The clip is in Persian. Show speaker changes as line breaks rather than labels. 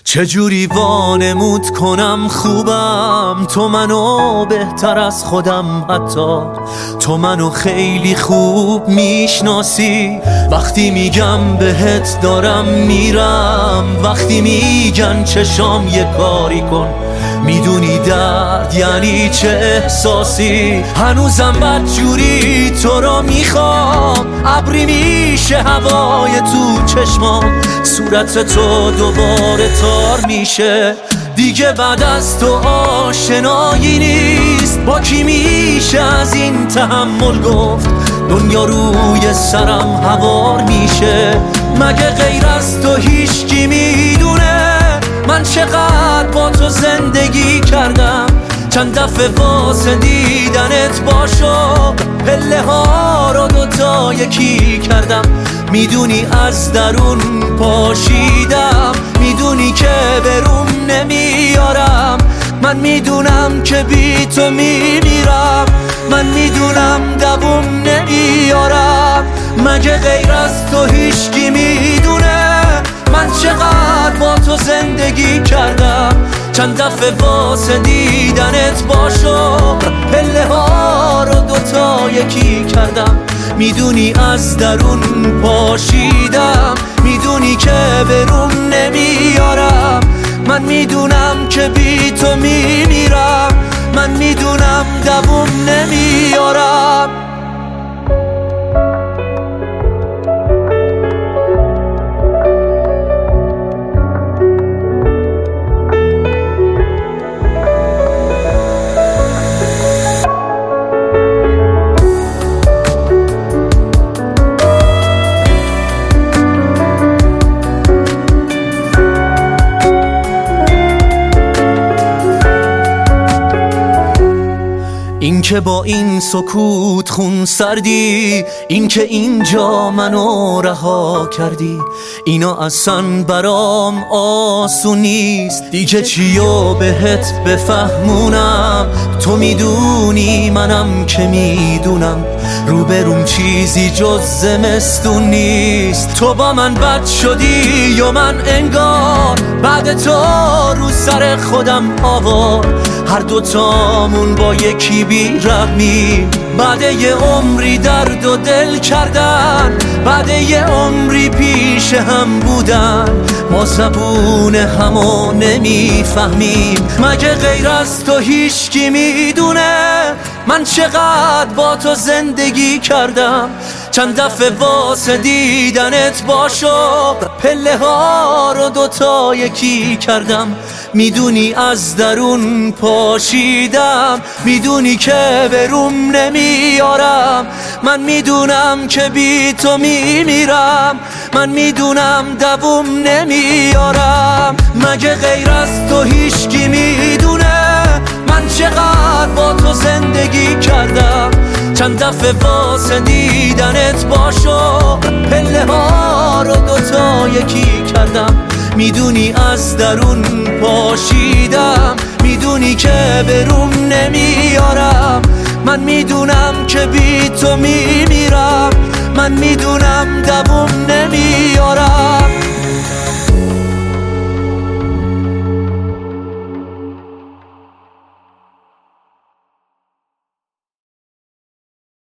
چجوری وانمود کنم خوبم، تو منو بهتر از خودم، حتی تو منو خیلی خوب میشناسی. وقتی میگم بهت دارم میرم، وقتی میگن چشام یه کاری کن، میدونی درد یعنی چه احساسی. هنوزم بدجوری تو رو میخوام، ابری میشه هوای تو چشمام، صورت تو دوباره تار میشه. دیگه بعد از تو آشنایی نیست، با کی میشه از این تحمل گفت، دنیا روی سرم هوار میشه. مگه غیر از تو هیچکی میدونه من چقدر با تو زندگی کردم؟ چند دفعه واسه دیدنت باشو پله ها رو دوتا یکی کردم. میدونی از درون پاشیدم، میدونی که بروم نمیارم. من میدونم که بی تو میمیرم، من میدونم دووم نمیارم. مگه غیر از تو هیچکی میدونه من چقدر با تو زندگی کردم؟ چند دفعه واسه دیدنت باشو پله ها رو دوتا یکی کردم. میدونی از درون پاشیدم، میدونی که بروم نمیارم. من میدونم که بی تو میمیرم، من میدونم دووم نمیارم. این که با این سکوت خون سردی، این که اینجا منو رها کردی، اینا اصلا برام آسون نیست. دیگه چیو بهت بفهمونم، تو میدونی منم که میدونم روبروم چیزی جز زمستون نیست. تو با من بد شدی و من انگار بعد تو رو سر خودم آوار. هر دوتامون با یکی بی‌رحمی، بعد یه عمری درد و دل کردن، بعد یه عمری پیش هم بودن. ما زبون همو نمیفهمیم. مگه غیر از تو هیچکی میدونه من چقدر با تو زندگی کردم؟ چند دفعه واسه دیدنت باشو پله ها رو دوتا یکی کردم. میدونی از درون پاشیدم، میدونی که بروم نمیارم. من میدونم که بی تو میمیرم، من میدونم دووم نمیارم. مگه غیر از تو هیچکی میدونه من چقدر با تو زندگی کردم؟ چند دفعه واسه دیدنت باشو پله ها رو دوتا یکی کردم. میدونی از درون پاشیدم، میدونی که بروم نمیارم. من میدونم که بی تو میمیرم، من میدونم